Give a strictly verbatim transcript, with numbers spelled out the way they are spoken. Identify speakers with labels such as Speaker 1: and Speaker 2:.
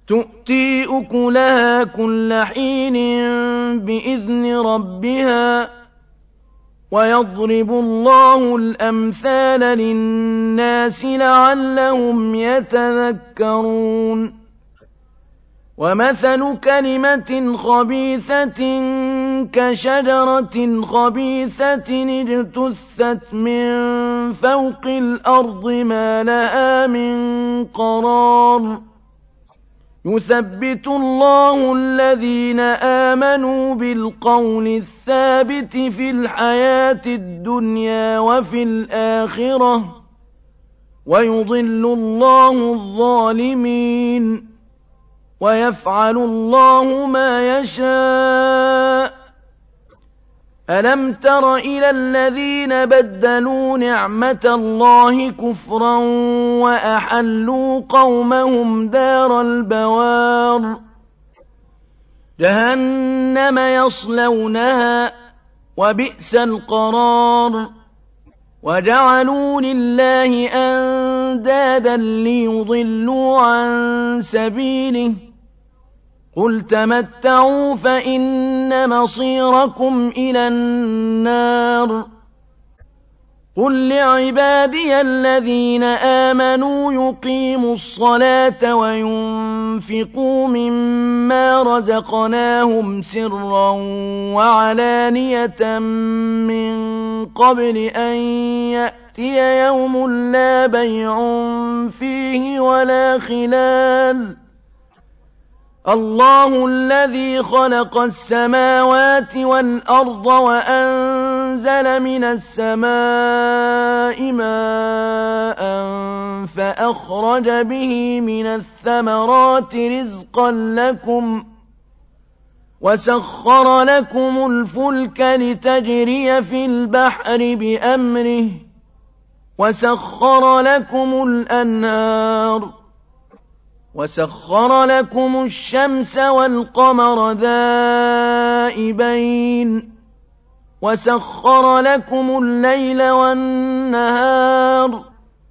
Speaker 1: تُؤْتِي أُكُلَهَا كُلَّ حِينٍ بِإِذْنِ رَبِّهَا ۗ وَيَضْرِبُ اللَّهُ الْأَمْثَالَ لِلنَّاسِ لَعَلَّهُمْ يَتَذَكَّرُونَ وَمَثَلُ كَلِمَةٍ خَبِيثَةٍ كَشَجَرَةٍ خَبِيثَةٍ اجْتُثَّتْ مِن فَوْقِ الْأَرْضِ مَا لَهَا مِن قَرَارٍ يُثَبِّتُ اللَّهُ الَّذِينَ آمَنُوا بِالْقَوْلِ الثَّابِتِ فِي الْحَيَاةِ الدُّنْيَا وَفِي الْآخِرَةِ ۖ وَيُضِلُّ اللَّهُ الظَّالِمِينَ وَيَفْعَلُ اللَّهُ مَا يَشَاءُ. أَلَمْ تَرَ إِلَى الَّذِينَ بَدَّلُوا نِعْمَةَ اللَّهِ كُفْرًا وَأَحَلُّوا قَوْمَهُمْ دَارَ الْبَوَارِ جَهَنَّمَ يَصْلَوْنَهَا ۖ وَبِئْسَ الْقَرَارُ وَجَعَلُوا لِلَّهِ أَندَادًا لِّيُضِلُّوا عَن سَبِيلِهِ ۗ قُلْ تَمَتَّعُوا فَإِنَّ مَصِيرَكُمْ إِلَى النَّارِ قُل لِّعِبَادِيَ الَّذِينَ آمَنُوا يُقِيمُوا الصَّلَاةَ وَيُنفِقُوا مِمَّا رَزَقْنَاهُمْ سِرًّا وَعَلَانِيَةً مِّن قَبْلِ أَن يَأْتِيَ يَوْمٌ لَّا بَيْعٌ فِيهِ وَلَا خِلَالٌ. اللَّهُ الَّذِي خَلَقَ السَّمَاوَاتِ وَالْأَرْضَ وَأَنزَلَ مِنَ السَّمَاءِ مَاءً فَأَخْرَجَ بِهِ مِنَ الثَّمَرَاتِ رِزْقًا لَّكُمْ وَسَخَّرَ لَكُمُ الْفُلْكَ لِتَجْرِيَ فِي الْبَحْرِ بِأَمْرِهِ وَسَخَّرَ لَكُمُ الْأَنْهَارَ وَسَخَّرَ لَكُمُ الشَّمْسَ وَالْقَمَرَ دَائِبَيْنِ وَسَخَّرَ لَكُمُ اللَّيْلَ وَالنَّهَارَ